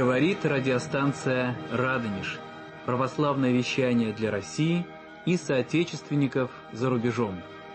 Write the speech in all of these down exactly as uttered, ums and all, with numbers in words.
Говорит радиостанция «Радонеж». Православное вещание для России и соотечественников за рубежом.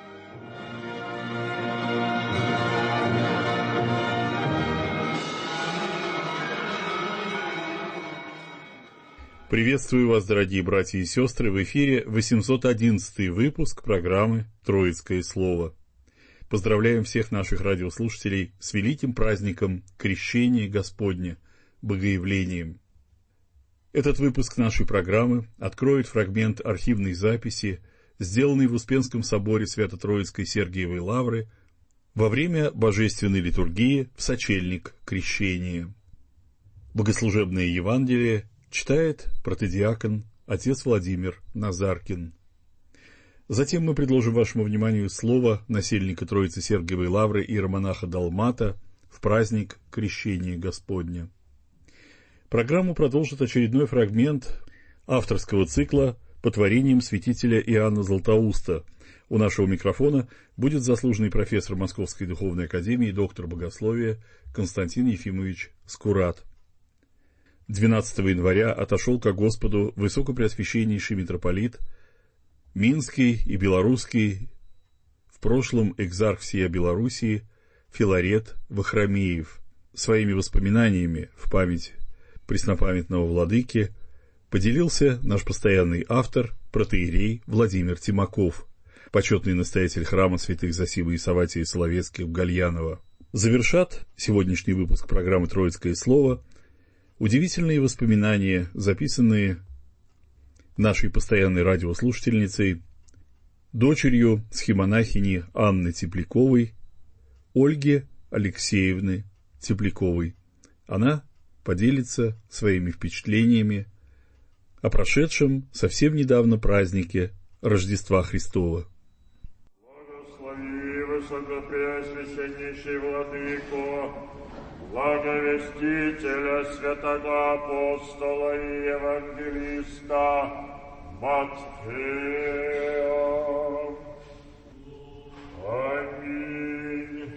Приветствую вас, дорогие братья и сестры, в эфире восемьсот одиннадцатый выпуск программы «Троицкое слово». Поздравляем всех наших радиослушателей с великим праздником Крещения Господня, Богоявлением. Этот выпуск нашей программы откроет фрагмент архивной записи, сделанной в Успенском соборе Свято-Троицкой Сергиевой Лавры во время божественной литургии в сочельник Крещения. Богослужебное Евангелие читает протодиакон отец Владимир Назаркин. Затем мы предложим вашему вниманию слово насельника Троицы Сергиевой Лавры иеромонаха Далмата в праздник Крещения Господня. Программу продолжит очередной фрагмент авторского цикла по творениям святителя Иоанна Златоуста. У нашего микрофона будет заслуженный профессор Московской Духовной Академии, доктор богословия Константин Ефимович Скурат. двенадцатого января отошел ко Господу высокопреосвященнейший митрополит Минский и Белорусский, в прошлом экзарх всея Белоруссии, Филарет Вахромеев. Своими воспоминаниями в память преснопамятного владыки поделился наш постоянный автор, протоиерей Владимир Тимаков, почетный настоятель храма святых Зосимы и Савватия Соловецких в Гальяново. Завершат сегодняшний выпуск программы «Троицкое слово» удивительные воспоминания, записанные нашей постоянной радиослушательницей, дочерью схимонахини Анны Тепляковой, Ольги Алексеевны Тепляковой. Она поделится своими впечатлениями о прошедшем совсем недавно празднике Рождества Христова. Благослови высокопреосвященнейший владыко, благовестителя святого апостола и евангелиста Матфея. Аминь.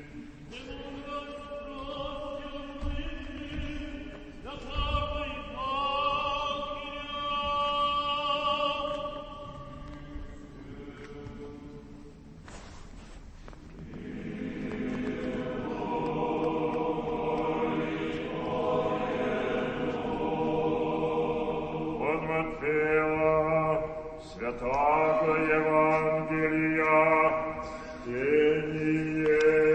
Святого Евангелия чтение.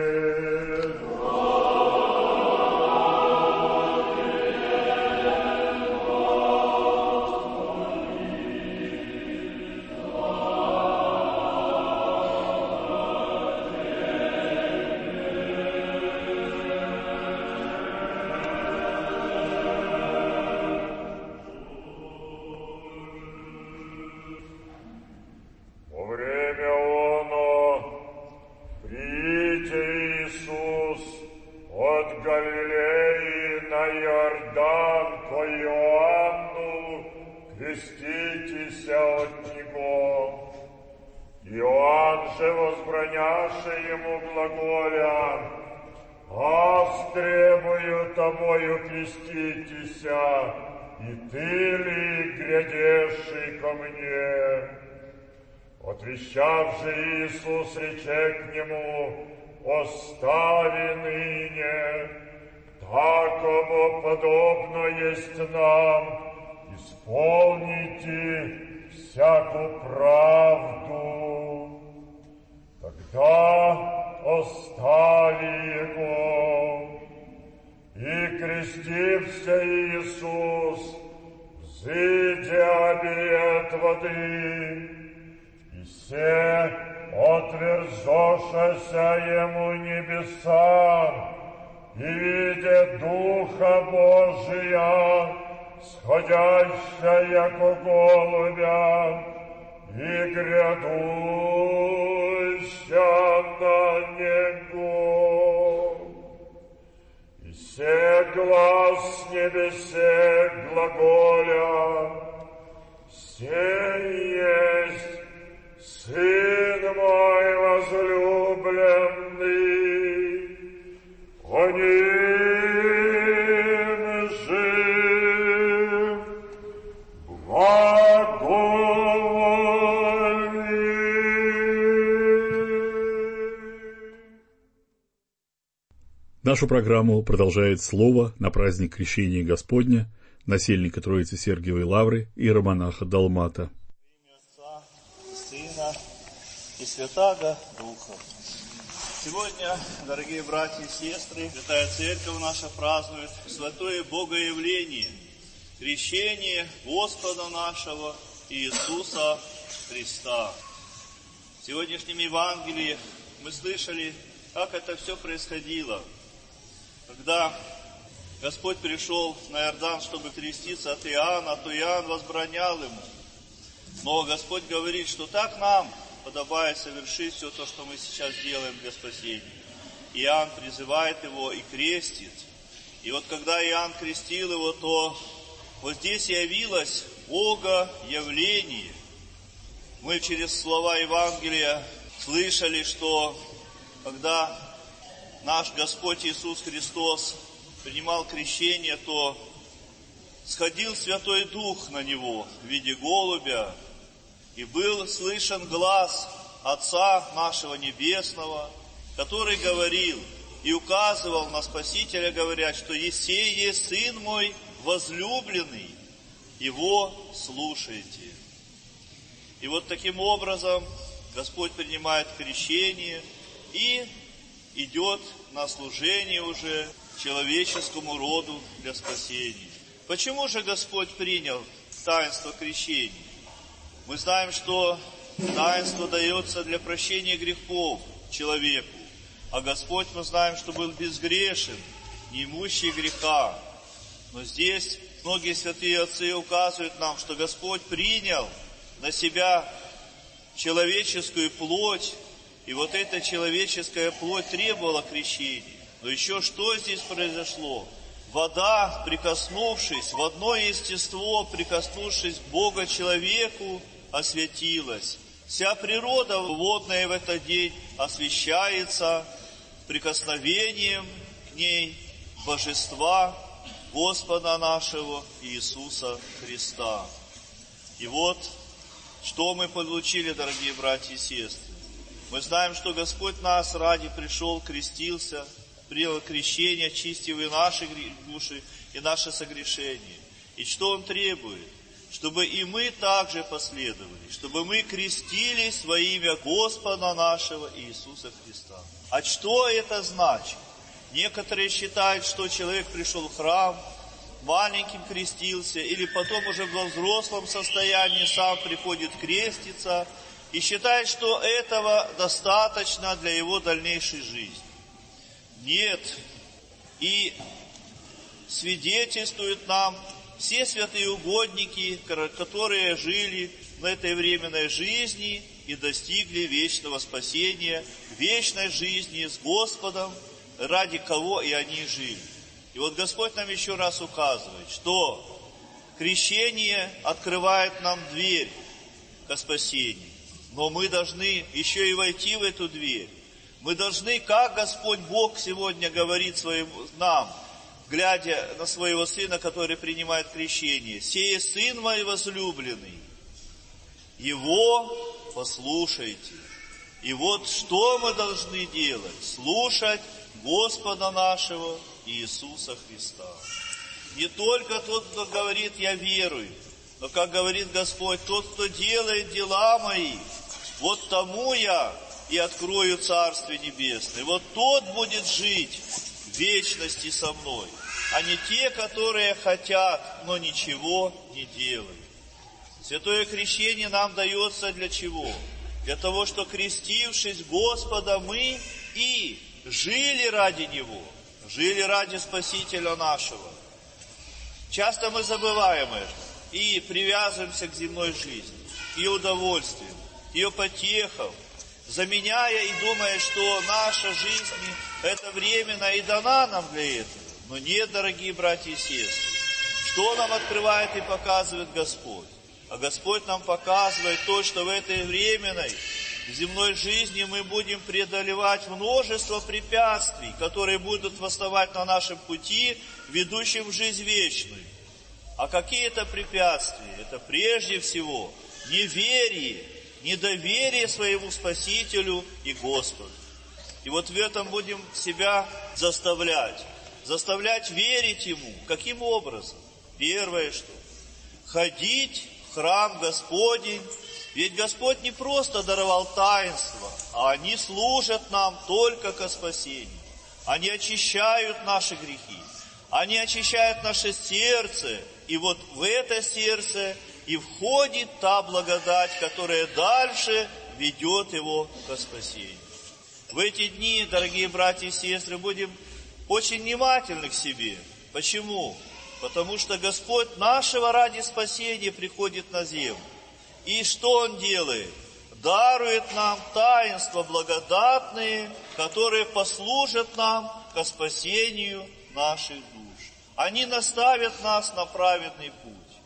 Ему глаголя: «Астребую тобою креститеся, и ты ли грядеши ко мне?» Отвещав же Иисус, рече к нему: «Остави ныне, такому подобно есть нам, исполните всяку правду». Тогда остави его, и крестився Иисус, взыдя обет воды, и се отверзошася ему небеса, и видя Духа Божия, сходяща яко голубя, и грядуща на него. И се глас с небесе глаголя: «Се есть Сын мой возлюбленный, о ним же нашу программу продолжает слово на праздник Крещения Господня насельника Троицы Сергиевой Лавры иеромонаха Далмата. Во имя Отца, Сына и Святаго Духа. Сегодня, дорогие братья и сестры, Святая Церковь наша празднует святое Богоявление, крещение Господа нашего Иисуса Христа. В сегодняшнем Евангелии мы слышали, как это все происходило, когда Господь пришел на Иордан, чтобы креститься от Иоанна, то Иоанн возбранял ему. Но Господь говорит, что так нам подобает совершить все то, что мы сейчас делаем для спасения. Иоанн призывает его и крестит. И вот когда Иоанн крестил его, то вот здесь явилось Бога явление. Мы через слова Евангелия слышали, что когда наш Господь Иисус Христос принимал крещение, то сходил Святой Дух на него в виде голубя, и был слышен глас Отца нашего Небесного, который говорил и указывал на Спасителя, говоря, что «Есей есть Сын мой возлюбленный, Его слушайте». И вот таким образом Господь принимает крещение и идет на служение уже человеческому роду для спасения. Почему же Господь принял таинство крещения? Мы знаем, что таинство дается для прощения грехов человеку, а Господь, мы знаем, что был безгрешен, не имущий греха. Но здесь многие святые отцы указывают нам, что Господь принял на себя человеческую плоть, и вот эта человеческая плоть требовала крещения. Но еще что здесь произошло? Вода, прикоснувшись в одно естество, прикоснувшись к Бога человеку, осветилась. Вся природа водная в этот день освящается прикосновением к ней Божества Господа нашего Иисуса Христа. И вот, что мы получили, дорогие братья и сестры. Мы знаем, что Господь нас ради пришел, крестился, принял крещение, очистив и наши души, и наши согрешения. И что Он требует? Чтобы и мы также последовали, чтобы мы крестились во имя Господа нашего Иисуса Христа. А что это значит? Некоторые считают, что человек пришел в храм, маленьким крестился, или потом уже во взрослом состоянии сам приходит креститься, и считает, что этого достаточно для его дальнейшей жизни. Нет. И свидетельствуют нам все святые угодники, которые жили на этой временной жизни и достигли вечного спасения, вечной жизни с Господом, ради кого и они жили. И вот Господь нам еще раз указывает, что крещение открывает нам дверь ко спасению. Но мы должны еще и войти в эту дверь. Мы должны, как Господь Бог сегодня говорит своим, нам, глядя на своего Сына, который принимает крещение, «Сей Сын мой возлюбленный, Его послушайте». И вот что мы должны делать? Слушать Господа нашего Иисуса Христа. Не только тот, кто говорит «Я верую», но, как говорит Господь, тот, кто делает дела мои, вот тому я и открою Царствие Небесное. Вот тот будет жить в вечности со мной, а не те, которые хотят, но ничего не делают. Святое крещение нам дается для чего? Для того, что, крестившись Господа, мы и жили ради Него, жили ради Спасителя нашего. Часто мы забываем это и привязываемся к земной жизни, к ее удовольствиям, к ее потехам, заменяя и думая, что наша жизнь это временно и дана нам для этого. Но нет, дорогие братья и сестры, что нам открывает и показывает Господь? А Господь нам показывает то, что в этой временной земной жизни мы будем преодолевать множество препятствий, которые будут восставать на нашем пути, ведущем в жизнь вечную. А какие это препятствия? Это прежде всего неверие, недоверие своему Спасителю и Господу. И вот в этом будем себя заставлять. Заставлять верить Ему. Каким образом? Первое, что ходить в храм Господень. Ведь Господь не просто даровал таинства, а они служат нам только ко спасению. Они очищают наши грехи. Они очищают наше сердце. И вот в это сердце и входит та благодать, которая дальше ведет его ко спасению. В эти дни, дорогие братья и сестры, будем очень внимательны к себе. Почему? Потому что Господь нашего ради спасения приходит на землю. И что Он делает? Дарует нам таинства благодатные, которые послужат нам ко спасению наших душ. Они наставят нас на праведный путь.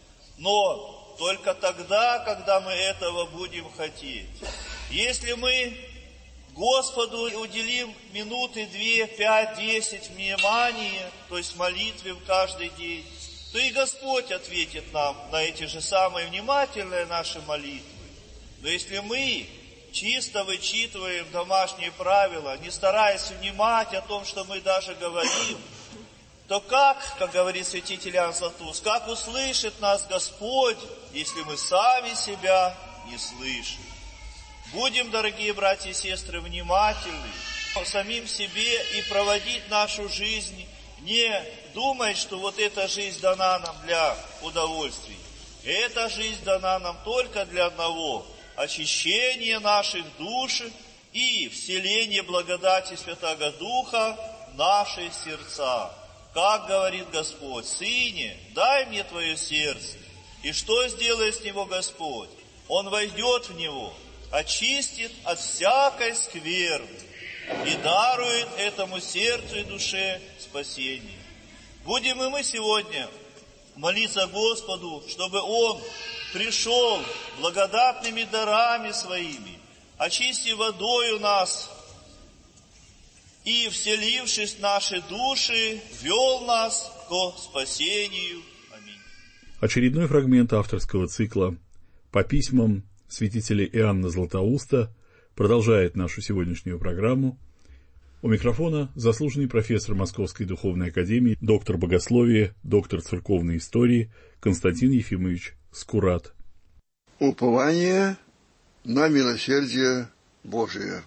Но только тогда, когда мы этого будем хотеть. Если мы Господу уделим минуты, две, пять, десять внимания, то есть молитве в каждый день, то и Господь ответит нам на эти же самые внимательные наши молитвы. Но если мы чисто вычитываем домашние правила, не стараясь внимать о том, что мы даже говорим, то как, как говорит святитель Иоанн Златоуст, как услышит нас Господь, если мы сами себя не слышим? Будем, дорогие братья и сестры, внимательны к самим себе и проводить нашу жизнь, не думая, что вот эта жизнь дана нам для удовольствий. Эта жизнь дана нам только для одного – очищения наших душ и вселения благодати Святаго Духа в наши сердца. Как говорит Господь: «Сыне, дай мне твое сердце». И что сделает с него Господь? Он войдет в него, очистит от всякой скверны и дарует этому сердцу и душе спасение. Будем и мы сегодня молиться Господу, чтобы Он пришел благодатными дарами Своими, очистив водою нас и, вселившись в наши души, вел нас ко спасению. Аминь. Очередной фрагмент авторского цикла по письмам святителя Иоанна Златоуста продолжает нашу сегодняшнюю программу. У микрофона заслуженный профессор Московской духовной академии, доктор богословия, доктор церковной истории Константин Ефимович Скурат. Упование на милосердие Божие.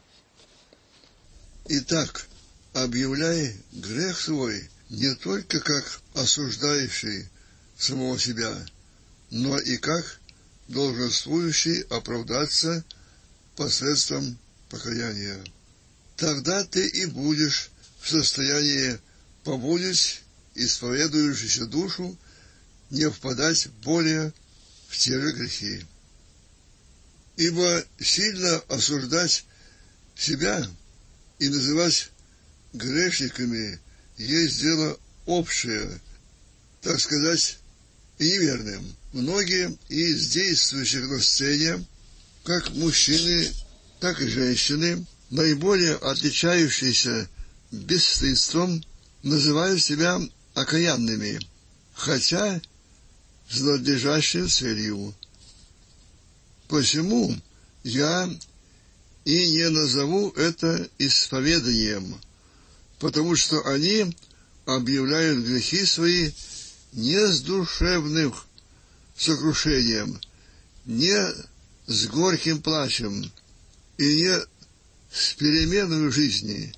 Итак, объявляй грех свой не только как осуждающий самого себя, но и как долженствующий оправдаться посредством покаяния. Тогда ты и будешь в состоянии побудить исповедующуюся душу не впадать более в те же грехи. Ибо сильно осуждать себя и называть грешниками есть дело общее, так сказать, и неверным. Многие из действующих на сцене, как мужчины, так и женщины, наиболее отличающиеся бесстыдством, называют себя окаянными, хотя с надлежащей целью. Посему я и не назову это исповеданием, потому что они объявляют грехи свои не с душевным сокрушением, не с горьким плачем и не с переменой жизни,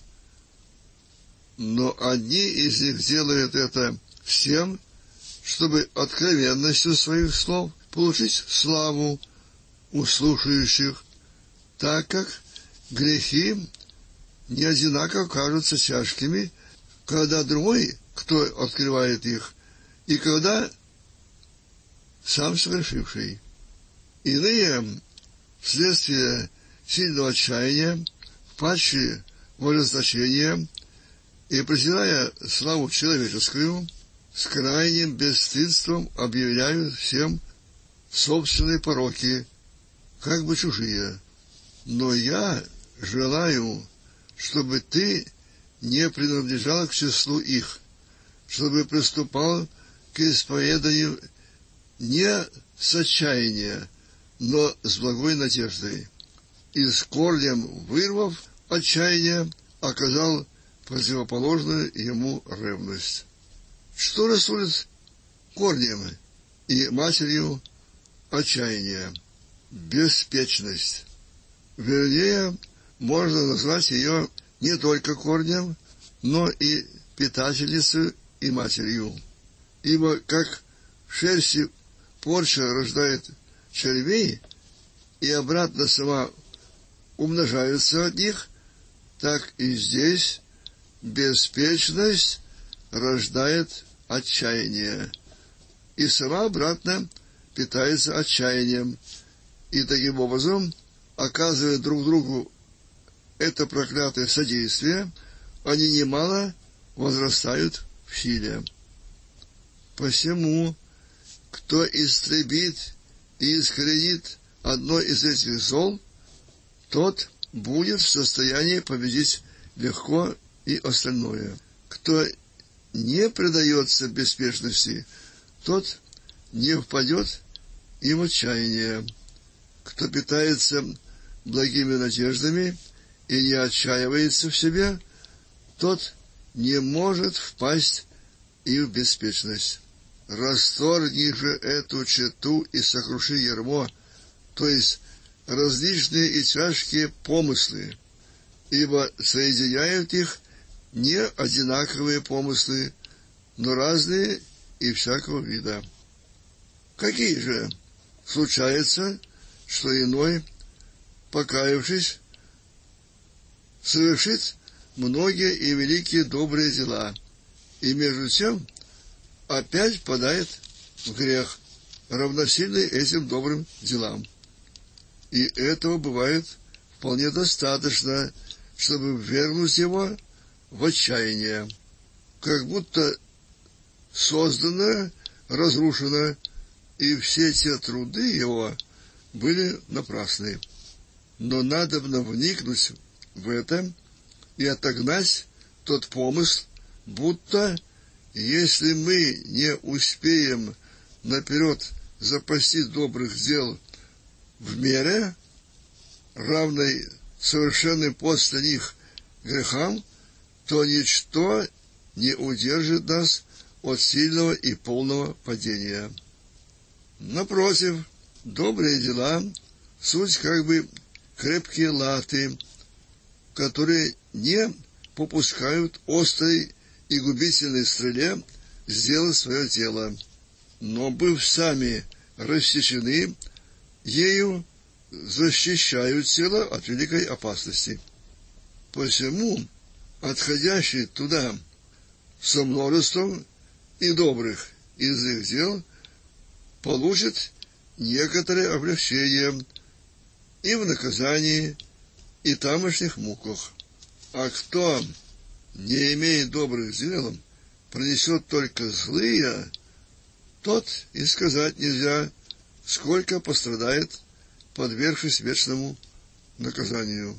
но одни из них делают это всем, чтобы откровенностью своих слов получить славу у слушающих, так как грехи не одинаково кажутся тяжкими, когда другой, кто открывает их, и когда сам совершивший. Иные, вследствие сильного отчаяния, впадшие в ожесточение и, презирая славу человеческую, с крайним бесстыдством объявляют всем собственные пороки, как бы чужие. Но я желаю, чтобы ты не принадлежал к числу их, чтобы приступал к исповеданию не с отчаяния, но с благой надеждой, и с корнем вырвав отчаяние, оказал противоположную ему ревность. Что рассудит корнем и матерью отчаяния? Беспечность. Вернее, можно назвать ее не только корнем, но и питательницей и матерью. Ибо как в шерсти порча рождает червей, и обратно сама умножаются от них, так и здесь беспечность рождает отчаяние, и сама обратно питается отчаянием, и таким образом, оказывая друг другу это проклятое содействие, они немало возрастают в силе. Посему, кто истребит и искоренит одно из этих зол, тот будет в состоянии победить легко и остальное. Кто не предается беспечности, тот не впадет и в отчаяние. Кто питается благими надеждами и не отчаивается в себе, тот не может впасть и в беспечность. Расторгни же эту чету и сокруши ярмо, то есть различные и тяжкие помыслы, ибо соединяют их не одинаковые помыслы, но разные и всякого вида. Какие же? Случается, что иной, покаявшись, совершит многие и великие добрые дела, и между тем опять впадает в грех, равносильный этим добрым делам. И этого бывает вполне достаточно, чтобы ввергнуть его в отчаяние, как будто создано, разрушено, и все те труды его были напрасны. Но надобно вникнуть в это и отогнать тот помысл, будто если мы не успеем наперед запастись добрых дел в мере, равной совершенным после них грехам, то ничто не удержит нас от сильного и полного падения. Напротив, добрые дела — суть как бы крепкие латы, которые не попускают острой и губительной стреле сделать свое дело, но, быв сами рассечены, ею защищают тело от великой опасности. Посему отходящий туда со множеством и добрых из их дел получит некоторое облегчение и в наказании, и тамошних муках. А кто, не имея добрых дел, принесет только злые, тот и сказать нельзя, сколько пострадает, подвергшись вечному наказанию.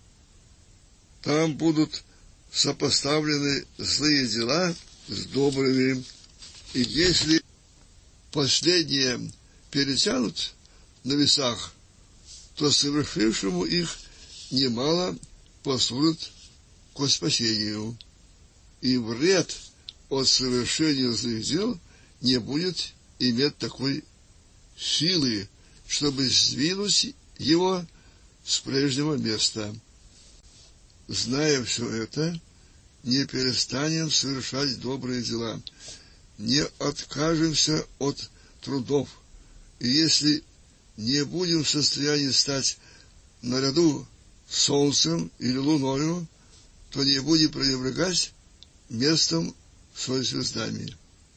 Там будут сопоставлены злые дела с добрыми, и если последние перетянут на весах, то совершившему их немало послужит ко спасению, и вред от совершения злых дел не будет иметь такой силы, чтобы сдвинуть его с прежнего места. Зная все это, не перестанем совершать добрые дела, не откажемся от трудов, и если не будем в состоянии стать наряду с солнцем или луною, то не будем пренебрегать местом своими звездами.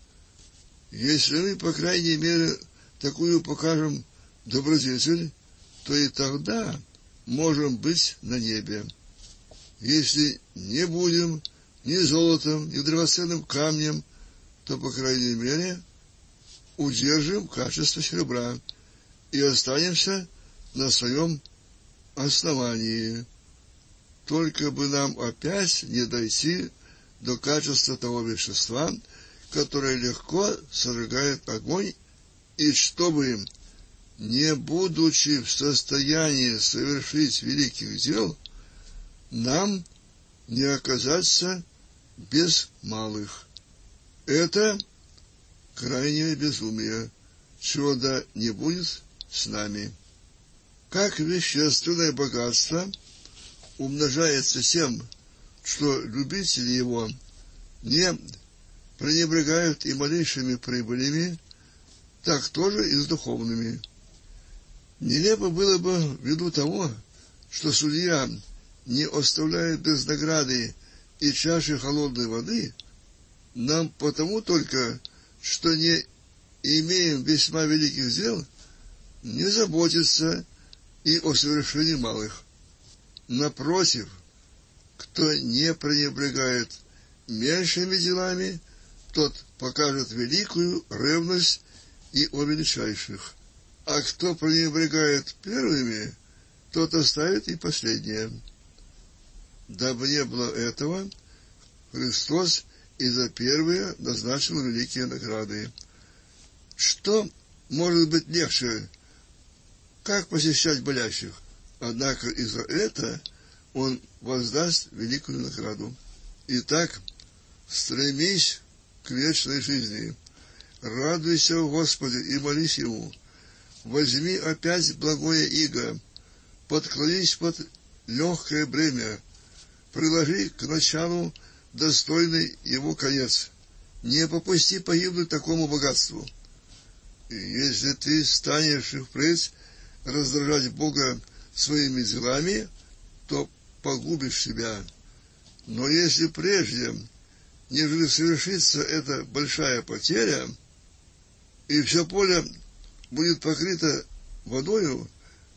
Если мы, по крайней мере, такую покажем добродетель, то и тогда можем быть на небе. Если не будем ни золотом, ни драгоценным камнем, то, по крайней мере, удержим качество серебра и останемся на своем основании. Только бы нам опять не дойти до качества того вещества, которое легко сожигает огонь, и чтобы, не будучи в состоянии совершить великих дел, нам не оказаться без малых. Это крайнее безумие, чего да не будет с нами. Как вещественное богатство умножается тем, что любители его не пренебрегают и малейшими прибылями, так тоже и с духовными. Нелепо было бы ввиду того, что судья не оставляет без награды и чаши холодной воды, нам потому только, что не имеем весьма великих дел, не заботиться и о совершении малых. Напротив, кто не пренебрегает меньшими делами, тот покажет великую ревность и о величайших. А кто пренебрегает первыми, тот оставит и последнее. Дабы не было этого, Христос и за первые назначил великие награды. Что может быть легче, как посещать болящих? Однако и за это Он воздаст великую награду. Итак, стремись к вечной жизни, радуйся в Господе и молись Ему. Возьми опять благое иго, подклонись под легкое бремя, приложи к началу достойный его конец. Не попусти погибнуть такому богатству. И если ты станешь и впредь раздражать Бога своими делами, то погубишь себя. Но если прежде, нежели совершится эта большая потеря, и все поле будет покрыто водою,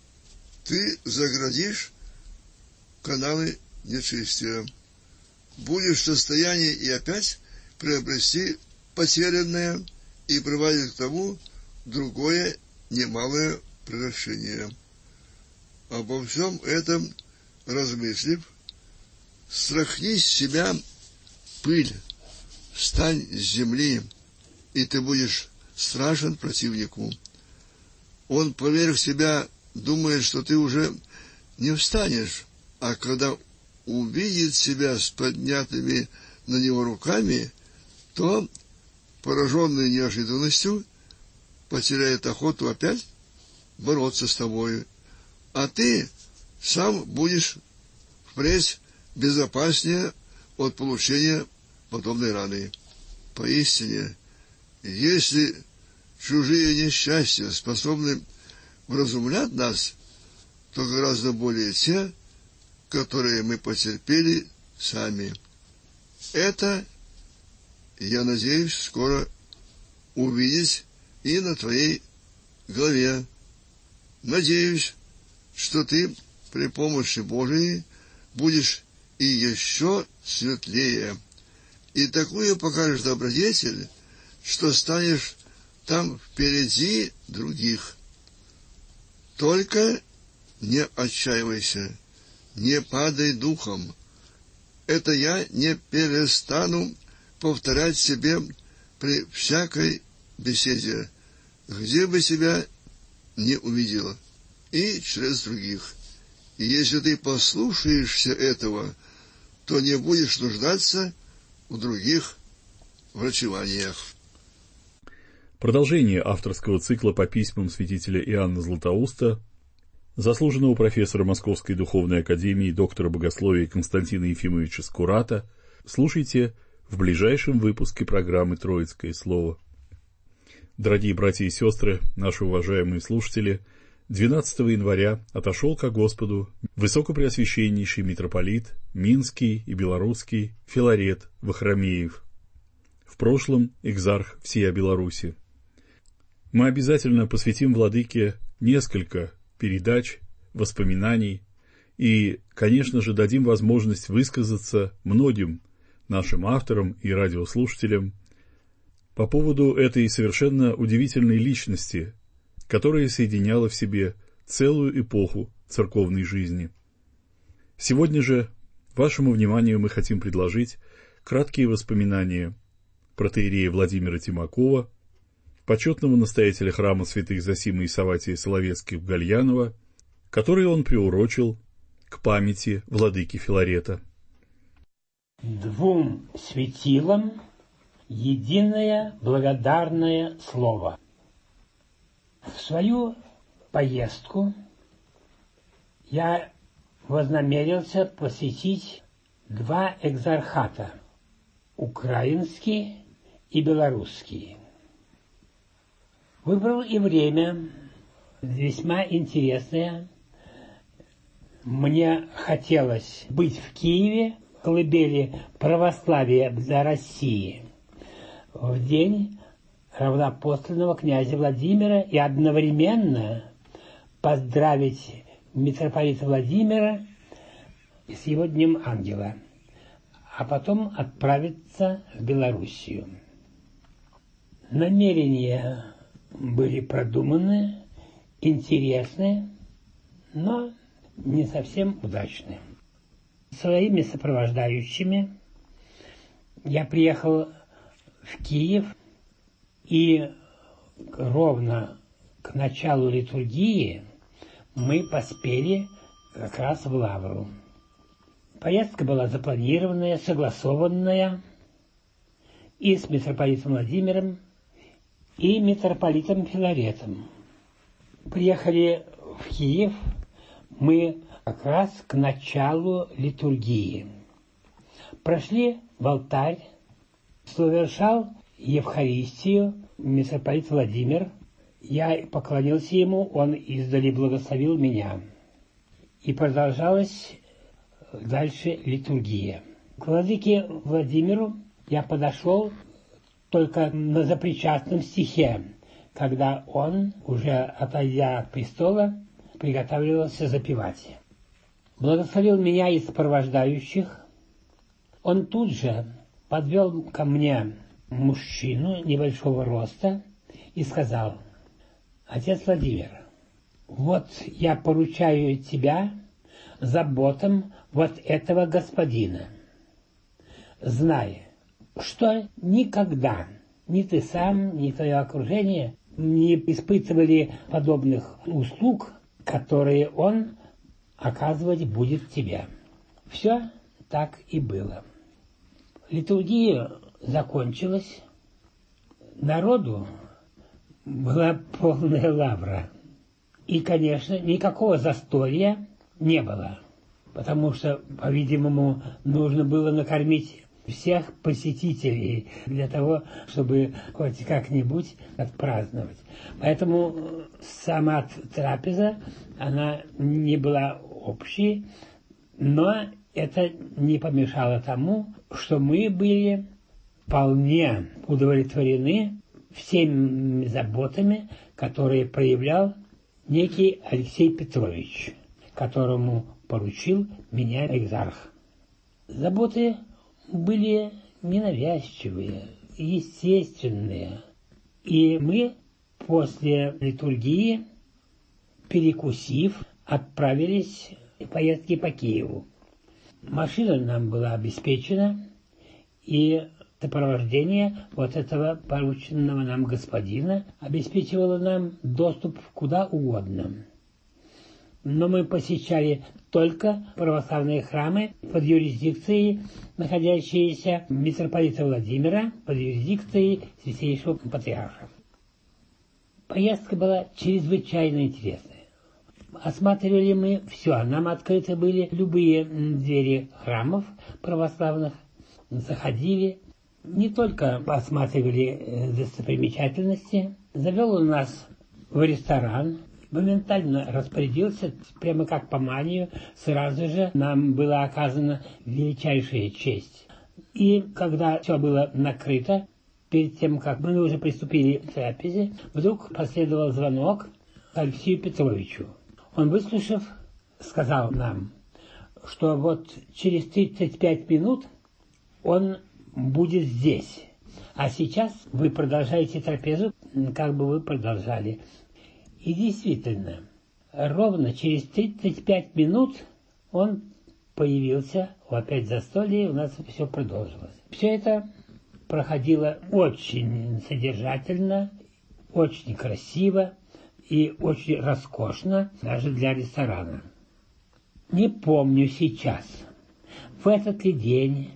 ты заградишь каналы нечестия. Будешь в состоянии и опять приобрести потерянное и приводить к тому другое немалое превращение. Обо всем этом размыслив, стряхни с себя пыль, встань с земли, и ты будешь страшен противнику. Он, поверив себя, думает, что ты уже не встанешь, а когда увидит себя с поднятыми на него руками, то, пораженный неожиданностью, потеряет охоту опять бороться с тобой, а ты сам будешь впредь безопаснее от получения подобной раны. Поистине, если чужие несчастья способны вразумлять нас, то гораздо более те, которые мы потерпели сами. Это я надеюсь скоро увидеть и на твоей голове. Надеюсь, что ты при помощи Божией будешь и еще светлее, и такую покажешь добродетель, что станешь там впереди других. Только не отчаивайся, не падай духом. Это я не перестану повторять себе при всякой беседе, где бы себя не увидела, и через других. И если ты послушаешься этого, то не будешь нуждаться в других врачеваниях. Продолжение авторского цикла по письмам святителя Иоанна Златоуста, заслуженного профессора Московской духовной академии, доктора богословия Константина Ефимовича Скурата, слушайте в ближайшем выпуске программы «Троицкое слово». Дорогие братья и сестры, наши уважаемые слушатели, двенадцатого января отошел ко Господу высокопреосвященнейший митрополит Минский и Белорусский Филарет Вахромеев, в прошлом экзарх всея Беларуси. Мы обязательно посвятим владыке несколько передач, воспоминаний и, конечно же, дадим возможность высказаться многим нашим авторам и радиослушателям по поводу этой совершенно удивительной личности, которая соединяла в себе целую эпоху церковной жизни. Сегодня же вашему вниманию мы хотим предложить краткие воспоминания протоиерея Владимира Тимакова, почетного настоятеля храма святых Зосимы и Савватия Соловецких в Гальяново, которые он приурочил к памяти владыки Филарета. Двум светилам единое благодарное слово. В свою поездку я вознамерился посетить два экзархата – украинский и белорусский. Выбрал и время весьма интересное. Мне хотелось быть в Киеве, колыбели православия для России, в день равноапостольного князя Владимира и одновременно поздравить митрополита Владимира с его Днем Ангела, а потом отправиться в Белоруссию. Намерения были продуманы, интересны, но не совсем удачны. Своими сопровождающими я приехал в Киев, и ровно к началу литургии мы поспели как раз в Лавру. Поездка была запланированная, согласованная и с митрополитом Владимиром, и митрополитом Филаретом. Приехали в Киев мы как раз к началу литургии. Прошли в алтарь, совершал Евхаристию митрополит Владимир. Я поклонился ему, он издали благословил меня. И продолжалась дальше литургия. К владыке Владимиру я подошел только на запричастном стихе, когда он, уже отойдя от престола, приготавливался запевать. Благословил меня из сопровождающих. Он тут же подвел ко мне мужчину небольшого роста и сказал: «Отец Владимир, вот я поручаю тебя заботам вот этого господина. Знай, что никогда ни ты сам, ни твое окружение не испытывали подобных услуг, которые он оказывать будет тебе». Все так и было. Литургия закончилась. Народу была полная лавра. И, конечно, никакого застолья не было, потому что, по-видимому, нужно было накормить всех посетителей для того, чтобы хоть как-нибудь отпраздновать. Поэтому сама трапеза, она не была общей, но это не помешало тому, что мы были вполне удовлетворены всеми заботами, которые проявлял некий Алексей Петрович, которому поручил меня экзарх. Заботы были ненавязчивые, естественные. И мы после литургии, перекусив, отправились в поездки по Киеву. Машина нам была обеспечена, и сопровождение вот этого порученного нам господина обеспечивало нам доступ куда угодно. Но мы посещали только православные храмы под юрисдикцией, находящиеся митрополита Владимира, под юрисдикцией Святейшего Патриарха. Поездка была чрезвычайно интересная. Осматривали мы все, нам открыты были любые двери храмов православных, заходили, не только осматривали достопримечательности, завел он нас в ресторан, моментально распорядился, прямо как по манию, сразу же нам была оказана величайшая честь. И когда все было накрыто, перед тем, как мы уже приступили к трапезе, вдруг последовал звонок Алексею Петровичу. Он, выслушав, сказал нам, что вот через тридцать пять минут он будет здесь, а сейчас вы продолжаете трапезу, как бы вы продолжали. И действительно, ровно через тридцать пять минут он появился, опять застолье, и у нас все продолжилось. Все это проходило очень содержательно, очень красиво и очень роскошно даже для ресторана. Не помню сейчас, в этот ли день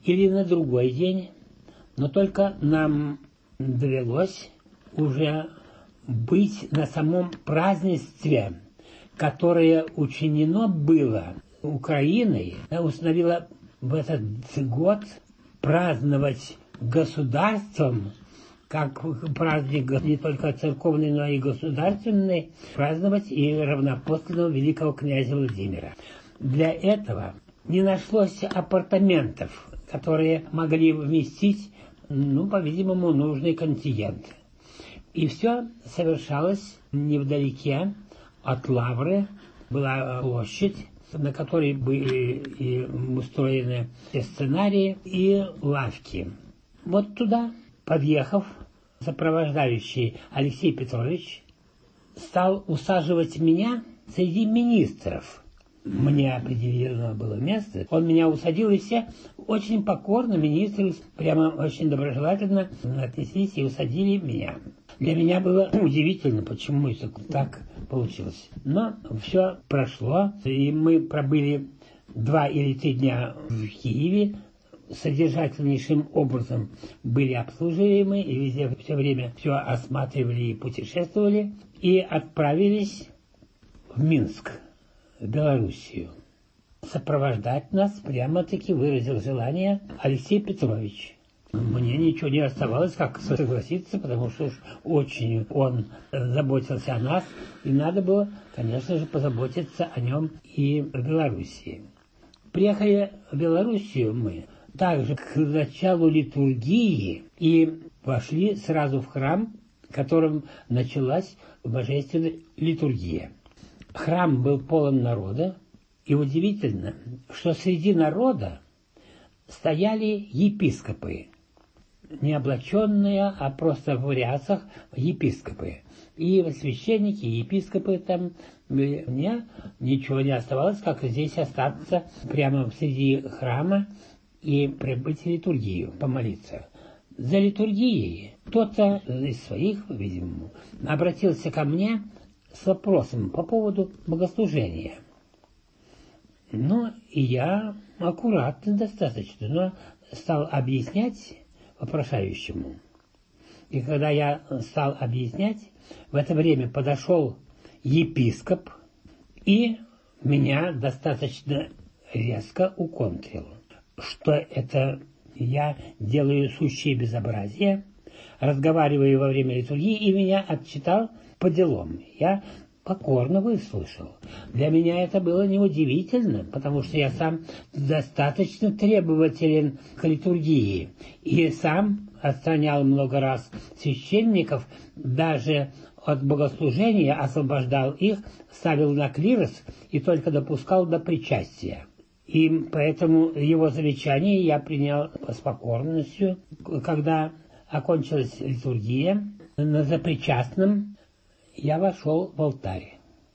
или на другой день, но только нам довелось уже быть на самом празднестве, которое учинено было Украиной, установила в этот год праздновать государством, как праздник не только церковный, но и государственный, праздновать и равнопоставленного великого князя Владимира. Для этого не нашлось апартаментов, которые могли вместить, ну, по-видимому, нужный контингент. И все совершалось невдалеке от Лавры, была площадь, на которой были и устроены все сценарии и лавки. Вот туда, подъехав, сопровождающий Алексей Петрович стал усаживать меня среди министров. Мне определено было место. Он меня усадил, и все очень покорно, министры прямо очень доброжелательно отнеслись и усадили меня. Для меня было удивительно, почему это так получилось. Но все прошло, и мы пробыли два или три дня в Киеве, содержательнейшим образом были обслуживаемы, и везде все время все осматривали и путешествовали, и отправились в Минск, в Белоруссию. Сопровождать нас прямо-таки выразил желание Алексей Петрович. Мне ничего не оставалось, как согласиться, потому что уж очень он заботился о нас, и надо было, конечно же, позаботиться о нем и в Белоруссии. Приехали в Белоруссию мы также к началу литургии и вошли сразу в храм, в котором началась божественная литургия. Храм был полон народа, и удивительно, что среди народа стояли епископы, не облаченные, а просто в рясах епископы. И священники, и епископы там. Мне ничего не оставалось, как здесь остаться прямо среди храма и прибыть в литургию, помолиться. За литургией кто-то из своих, видимо, обратился ко мне с вопросом по поводу богослужения. Ну, и я аккуратно достаточно, но стал объяснять вопрошающему. И когда я стал объяснять, в это время подошел епископ и меня достаточно резко уконтрил, что это я делаю сущее безобразие, разговариваю во время литургии, и меня отчитал по делам. Я покорно выслушал. Для меня это было неудивительно, потому что я сам достаточно требователен к литургии и сам отстранял много раз священников, даже от богослужения освобождал их, ставил на клирос и только допускал до причастия. И поэтому его замечание я принял с покорностью. Когда окончилась литургия, на запричастном я вошел в алтарь.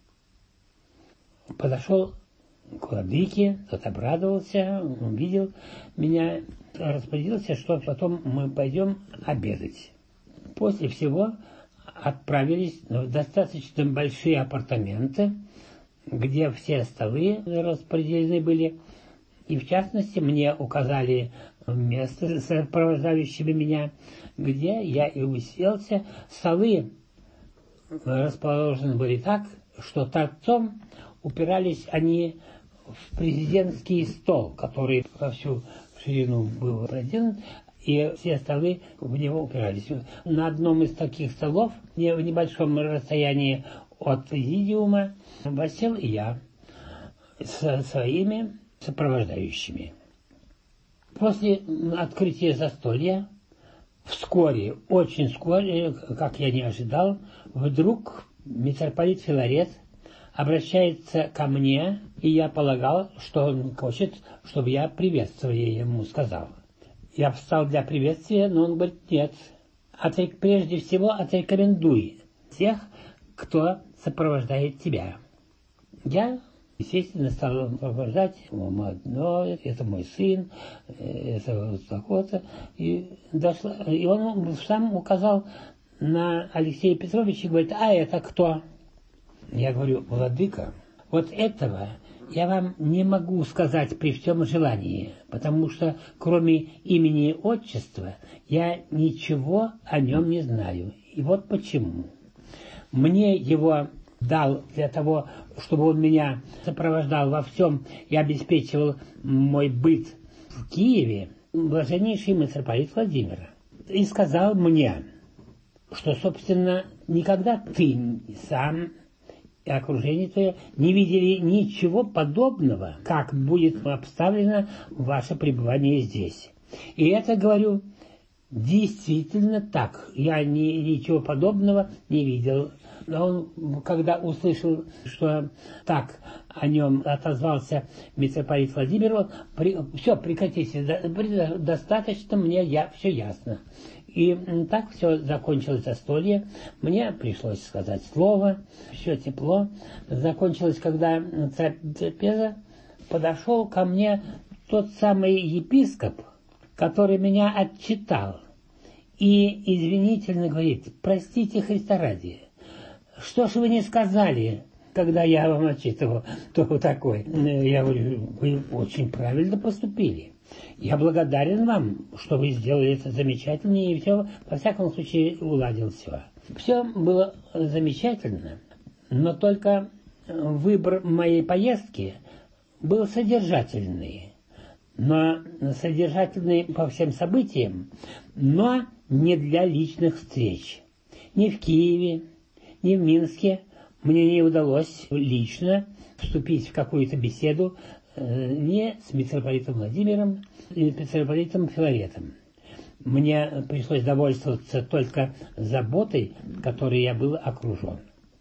Подошел к владыке, тот обрадовался, увидел меня, распорядился, что потом мы пойдем обедать. После всего отправились в достаточно большие апартаменты, где все столы распределены были. И в частности мне указали место, сопровождающее меня, где я и уселся. Столы расположены были так, что торцом упирались они в президентский стол, который во всю ширину был продвинут, и все столы в него упирались. На одном из таких столов, в небольшом расстоянии от президиума, восел и я со своими сопровождающими. После открытия застолья, вскоре, очень вскоре, как я не ожидал, вдруг митрополит Филарет обращается ко мне, и я полагал, что он хочет, чтобы я приветствие ему сказал. Я встал для приветствия, но он говорит: нет, отрек, прежде всего отрекомендуй тех, кто сопровождает тебя. Я, естественно, стал сопровождать одно, это мой сын, это вот такой-то. И, дошло, и он сам указал на Алексея Петровича и говорит: а это кто? Я говорю: владыка, Вот этого я вам не могу сказать при всем желании, потому что кроме имени и отчества я ничего о нем не знаю. И вот почему. Мне его дал для того, чтобы он меня сопровождал во всем и обеспечивал мой быт в Киеве, блаженнейший митрополит Владимир. И сказал мне, что, собственно, никогда ты сам и окружение твое не видели ничего подобного, как будет обставлено ваше пребывание здесь. И это, говорю, действительно так. Я ни, ничего подобного не видел. Но он, когда услышал, что так о нем отозвался митрополит Владимир, он, при, все, прекратите, до, достаточно, мне я, все ясно. И так все закончилось застолье. Мне пришлось сказать слово, все тепло. Закончилось, когда трапеза, подошел ко мне тот самый епископ, который меня отчитал. И извинительно говорит: простите Христа ради, что ж вы не сказали, когда я вам отчитывал, кто такой? Я говорю: вы очень правильно поступили. Я благодарен вам, что вы сделали это замечательно, и все, во всяком случае, уладил все. Все было замечательно, но только выбор моей поездки был содержательный. Но содержательный по всем событиям, но не для личных встреч. Ни в Киеве, ни в Минске мне не удалось лично вступить в какую-то беседу э, ни с митрополитом Владимиром, ни с митрополитом Филаретом. Мне пришлось довольствоваться только заботой, которой я был окружен.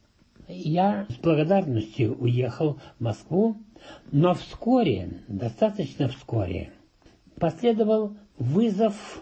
Я с благодарностью уехал в Москву, но вскоре, достаточно вскоре, последовал вызов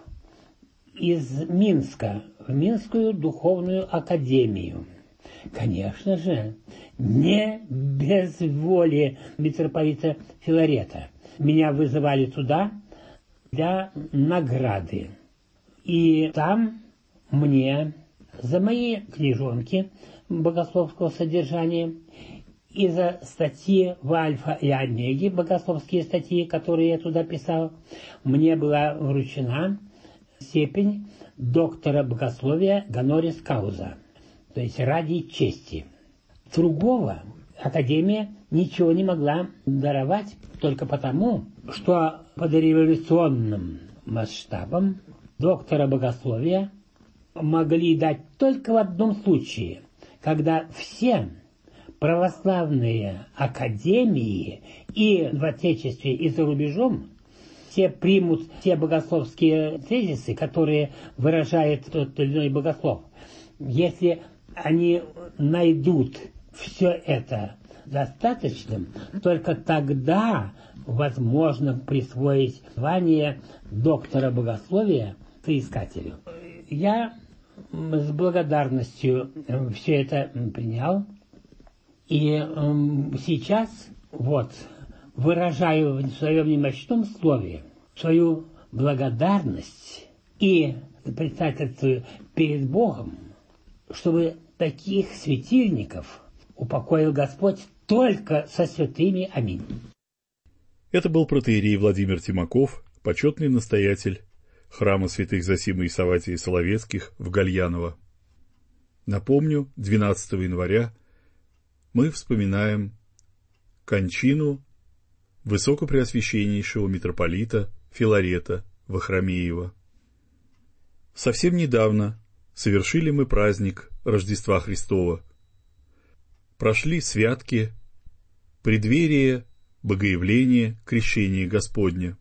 из Минска в Минскую духовную академию. Конечно же, не без воли митрополита Филарета. Меня вызывали туда для награды. И там мне за мои книжонки богословского содержания и за статьи в Альфа и Омеге, богословские статьи, которые я туда писал, мне была вручена степень доктора богословия гонорис кауза, то есть ради чести. Другого академия ничего не могла даровать только потому, что под революционным масштабом доктора богословия могли дать только в одном случае, когда все православные академии и в Отечестве, и за рубежом все примут те богословские тезисы, которые выражает тот или иной богослов. Если они найдут все это достаточным, только тогда возможно присвоить звание доктора богословия соискателю. Я с благодарностью все это принял. И э, сейчас вот выражаю в своем немощном слове свою благодарность и предстательствую перед Богом, чтобы таких светильников упокоил Господь только со святыми. Аминь. Это был протоиерей Владимир Тимаков, почетный настоятель храма святых Зосимы и Савватия Соловецких в Гальяново. Напомню, двенадцатого января мы вспоминаем кончину высокопреосвященнейшего митрополита Филарета Вахромеева. Совсем недавно совершили мы праздник Рождества Христова. Прошли святки, преддверие, богоявление, крещение Господне.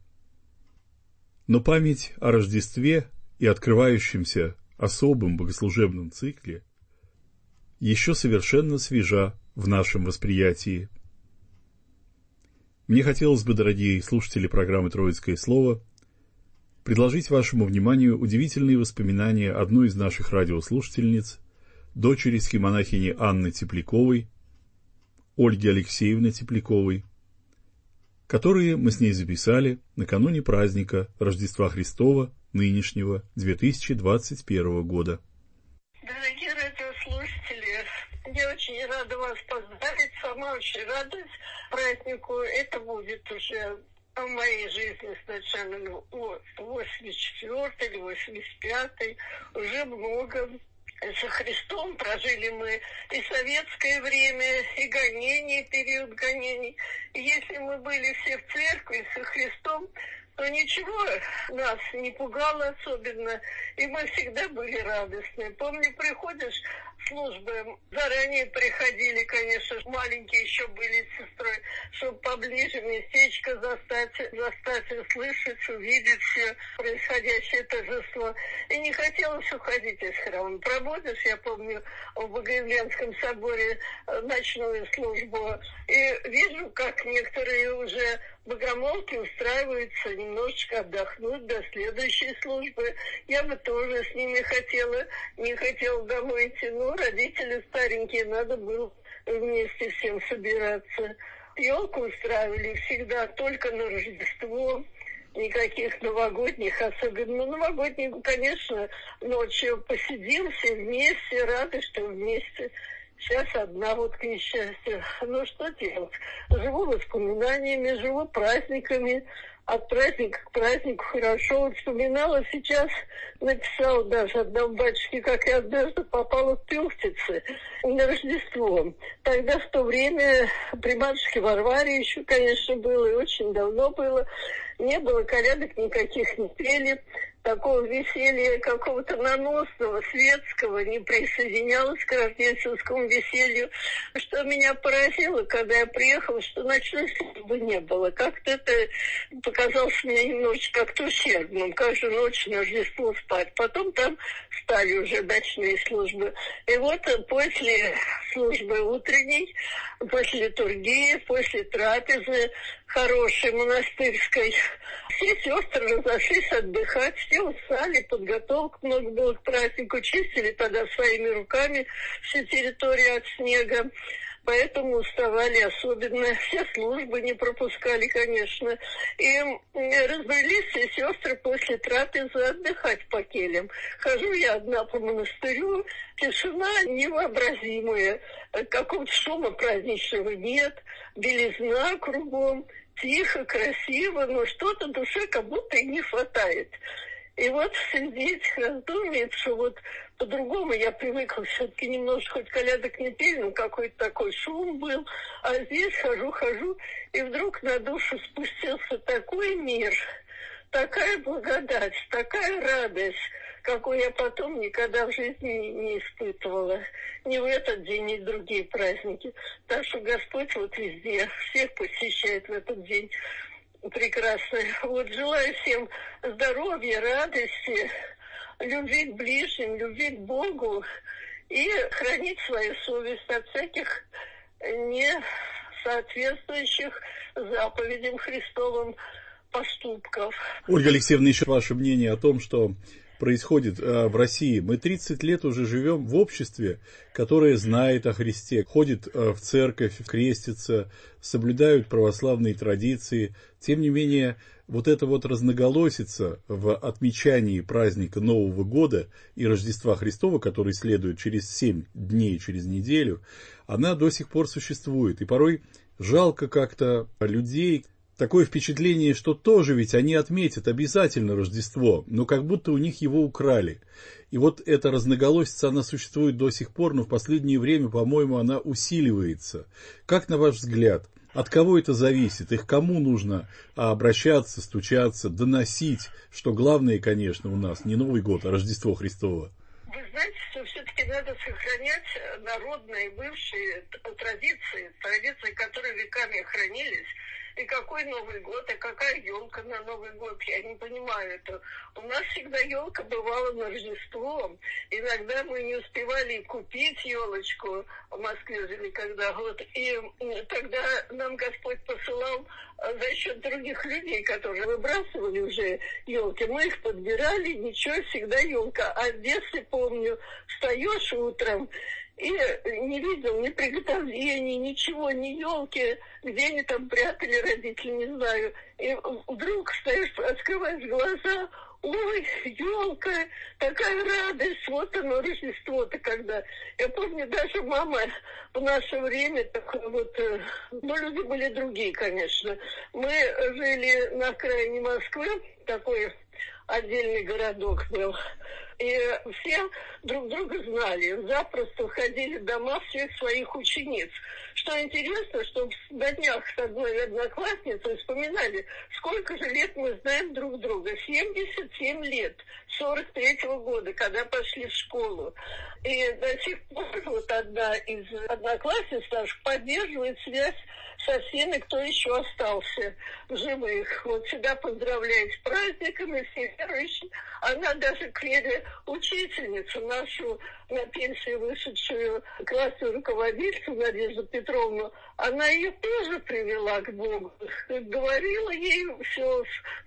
Но память о Рождестве и открывающемся особым богослужебном цикле еще совершенно свежа в нашем восприятии. Мне хотелось бы, дорогие слушатели программы «Троицкое слово», предложить вашему вниманию удивительные воспоминания одной из наших радиослушательниц, дочери схимонахини Анны Тепляковой, Ольги Алексеевны Тепляковой, которые мы с ней записали накануне праздника Рождества Христова нынешнего две тысячи двадцать первого года. Дорогие радиослушатели, Я очень рада вас поздравить, сама очень радуюсь празднику. Это будет уже в моей жизни сначала восемьдесят четвёртый или восемьдесят пятый, уже много. Со Христом прожили мы и советское время, и гонений, период гонений. И если мы были все в церкви со Христом, то ничего нас не пугало особенно, и мы всегда были радостны. Помню, приходишь в службы, заранее приходили, конечно, маленькие еще были с сестрой, чтобы поближе местечко застать, застать услышать, увидеть все происходящее торжество. И не хотелось уходить из храма. Проводишь, я помню, в Богоявленском соборе ночную службу, и вижу, как некоторые уже богомолки устраиваются немножечко отдохнуть до следующей службы. Я бы тоже с ними хотела, не хотела домой идти, но родители старенькие, надо было вместе всем собираться. Елку устраивали всегда только на Рождество, никаких новогодних, особенно новогодних, конечно, ночью посидим все вместе, рады, что вместе. Сейчас одна вот, к несчастью. Ну, что делать? Живу воспоминаниями, живу праздниками. От праздника к празднику хорошо. Вот вспоминала сейчас, написала даже одному батюшке, как я однажды попала в Пюхтицы на Рождество. Тогда в то время при матушке Варваре еще, конечно, было, и очень давно было. Не было колядок никаких, не пели. Такого веселья какого-то наносного, светского не присоединялась к рождественскому веселью. Что меня поразило, когда я приехала, что ночной службы не было. Как-то это показалось мне немножечко как-то ущербным. Каждую ночь на Рождество спать. Потом там стали уже ночные службы. И вот после службы утренней, после литургии, после трапезы хорошей монастырской, все сестры разошлись отдыхать, все устали, подготовок много было к празднику, чистили тогда своими руками всю территорию от снега, поэтому уставали особенно, все службы не пропускали, конечно, и разбрелись все сестры после трапезы отдыхать по келям. Хожу я одна по монастырю, тишина невообразимая, какого-то шума праздничного нет, белизна кругом, тихо, красиво, но что-то душе как будто и не хватает. И вот сидеть, раздумывать, что вот по-другому я привыкла, все-таки немножко хоть колядок не пели, но какой-то такой шум был, а здесь хожу-хожу, и вдруг на душу спустился такой мир, такая благодать, такая радость, какой я потом никогда в жизни не испытывала. Ни в этот день, ни в другие праздники. Так что Господь вот везде всех посещает в этот день прекрасно. Вот желаю всем здоровья, радости, любви к ближним, любви к Богу и хранить свою совесть от всяких не соответствующих заповедям Христовым поступков. Ольга Алексеевна, еще ваше мнение о том, что происходит в России. Мы тридцать лет уже живем в обществе, которое знает о Христе, ходит в церковь, крестится, соблюдают православные традиции. Тем не менее, вот эта вот разноголосица в отмечании праздника Нового года и Рождества Христова, который следует через семь дней, через неделю, она до сих пор существует. И порой жалко как-то людей. Такое впечатление, что тоже ведь они отметят обязательно Рождество, но как будто у них его украли. И вот эта разноголосица, она существует до сих пор, но в последнее время, по-моему, она усиливается. Как на ваш взгляд, от кого это зависит? И к кому нужно обращаться, стучаться, доносить, что главное, конечно, у нас не Новый год, а Рождество Христово? Вы знаете, что все-таки надо сохранять народные бывшие традиции, традиции, которые веками хранились. И какой Новый год, и какая елка на Новый год, я не понимаю это. У нас всегда елка бывала на Рождество. Иногда мы не успевали купить елочку, в Москве жили когда год, и тогда нам Господь посылал за счет других людей, которые выбрасывали уже елки. Мы их подбирали, ничего, всегда елка. А в детстве, помню, встаешь утром, и не видел ни приготовлений, ничего, ни елки, где они там прятали родители, не знаю. И вдруг стоишь, открываешь глаза, ой, елка, такая радость, вот оно, Рождество-то когда. Я помню, даже мама в наше время, так вот, ну, люди были другие, конечно. Мы жили на окраине Москвы, такой отдельный городок был. И все друг друга знали, запросто ходили в дома всех своих учениц. Что интересно, что на днях с одной одноклассницей вспоминали, сколько же лет мы знаем друг друга. семьдесят семь лет, сорок третьего года, когда пошли в школу. И до сих пор вот одна из одноклассниц наших поддерживает связь со всеми, кто еще остался в живых. Вот всегда поздравляет с праздниками, все верующие. Она даже к Вере учительницу нашу на пенсию вышедшую классную руководительницу Надежду Петровну, она ее тоже привела к Богу. Говорила ей все,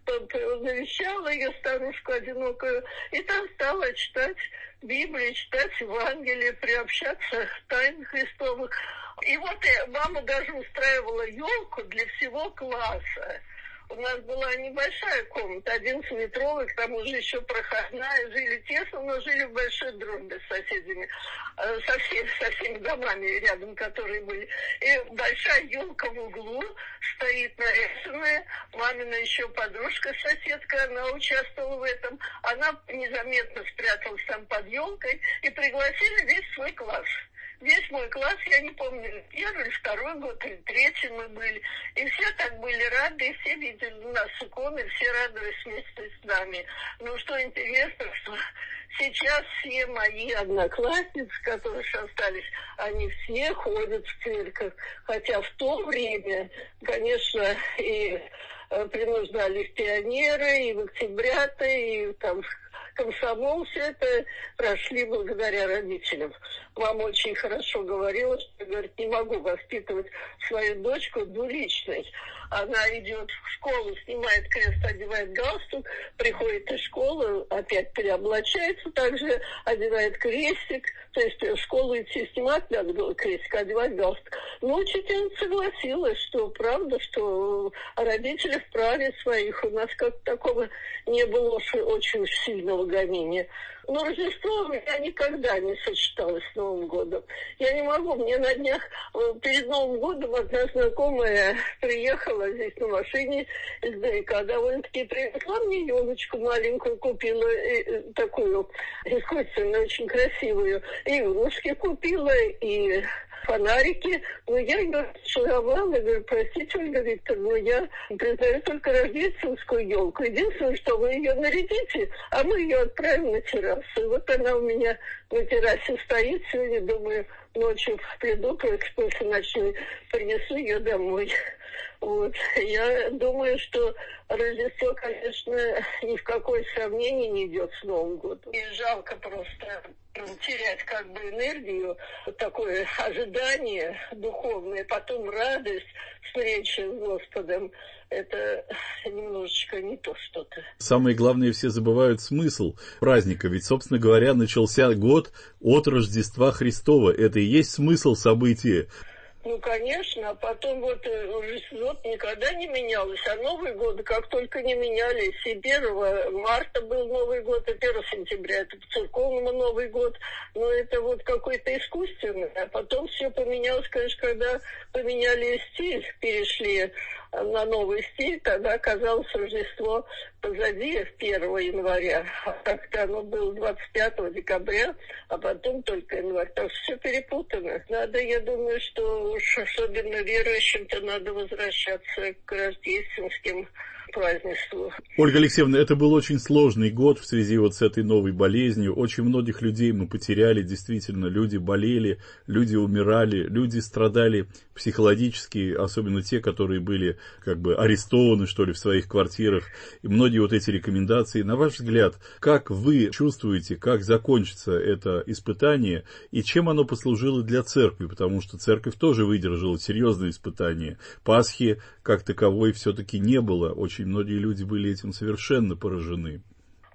навещала ее старушку одинокую, и там стала читать Библию, читать Евангелие, приобщаться к тайнам Христовых. И вот мама даже устраивала елку для всего класса. У нас была небольшая комната, одиннадцатиметровая, к тому же еще проходная. Жили тесно, но жили в большой дружбе с соседями, со всеми, со всеми домами рядом, которые были. И большая елка в углу стоит нарисованная. Мамина еще подружка, соседка, она участвовала в этом. Она незаметно спряталась там под елкой и пригласили весь свой класс. Весь мой класс, я не помню, первый или второй год, или третий мы были. И все так были рады, и все видели у нас иконы, все радовались вместе с нами. Но что интересно, что сейчас все мои одноклассницы, которые еще остались, они все ходят в церковь. Хотя в то время, конечно, и принуждали в пионеры, и в октябрята, и там комсомол, все это прошли благодаря родителям. Мама очень хорошо говорила, что, говорит, не могу воспитывать свою дочку двуличной. Она идет в школу, снимает крест, одевает галстук, приходит из школы, опять переоблачается, также одевает крестик. То есть в школу идти снимать надо было крестик, одевать галстук. Но учительница согласилась, что правда, что родители вправе своих. У нас как-то такого не было очень сильного гонения. Но Рождество у меня никогда не сочеталось с Новым годом. Я не могу, мне на днях перед Новым годом одна знакомая приехала здесь на машине издалека, довольно-таки привезла мне елочку маленькую, купила и, такую искусственную, очень красивую, и игрушки купила, и фонарики. Но я ее шаровала, говорю, простите, Ольга Викторовна, я признаю только рождественскую елку. Единственное, что вы ее нарядите, а мы ее отправим на террасу. И вот она у меня на террасе стоит сегодня, думаю, ночью приду, после ночной, принесу ее домой. Вот. Я думаю, что Рождество, конечно, ни в какое сравнение не идет с Новым годом. И жалко просто терять как бы энергию, такое ожидание духовное, потом радость встречи с Господом. Это немножечко не то что-то. Самое главное, все забывают смысл праздника. Ведь, собственно говоря, начался год от Рождества Христова. Это и есть смысл события. Ну, конечно, а потом вот Рождество никогда не менялось, а Новый год как только не менялись. И первого марта был Новый год, и первого сентября это по церковному Новый год. Но это вот какой-то искусственный. А потом все поменялось, конечно, когда поменяли стиль, перешли на новый стиль, тогда оказалось Рождество позади первого января. А так-то оно было двадцать пятого декабря, а потом только январь. Так что все перепутано. Надо, я думаю, что уж особенно верующим-то надо возвращаться к рождественским празднеству. Ольга Алексеевна, это был очень сложный год в связи вот с этой новой болезнью. Очень многих людей мы потеряли, действительно. Люди болели, люди умирали, люди страдали психологически, особенно те, которые были как бы арестованы, что ли, в своих квартирах. И многие вот эти рекомендации. На ваш взгляд, как вы чувствуете, как закончится это испытание и чем оно послужило для церкви? Потому что церковь тоже выдержала серьезные испытания. Пасхи как таковой все-таки не было. Очень многие люди были этим совершенно поражены.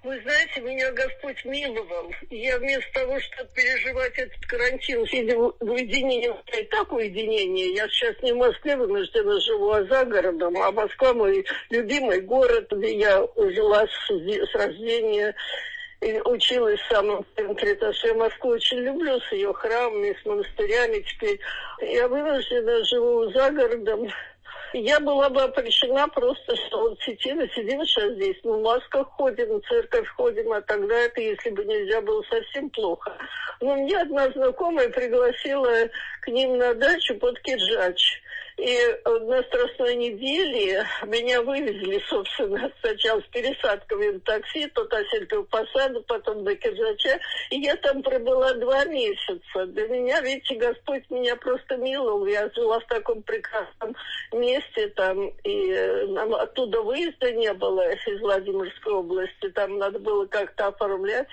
Вы знаете, меня Господь миловал. Я вместо того, чтобы переживать этот карантин, сидя в уединении, и так уединение, я сейчас не в Москве вынуждена живу, а за городом. А Москва мой любимый город, где я жила с, с рождения и училась в самом центре. Потому что я Москву очень люблю с ее храмами, с монастырями теперь. Я вынуждена живу за городом. Я была бы опрещена просто, что вот сидим, сидим сейчас здесь, мы в масках ходим, в церковь ходим, а тогда это, если бы нельзя, было совсем плохо. Но мне одна знакомая пригласила к ним на дачу под Киржач. И на Страстной неделе меня вывезли, собственно, сначала с пересадками в такси, то Оселькову посаду, потом до Киржача. И я там пробыла два месяца. Для меня, видите, Господь меня просто миловал. Я жила в таком прекрасном месте там, и нам оттуда выезда не было из Владимирской области. Там надо было как-то оформлять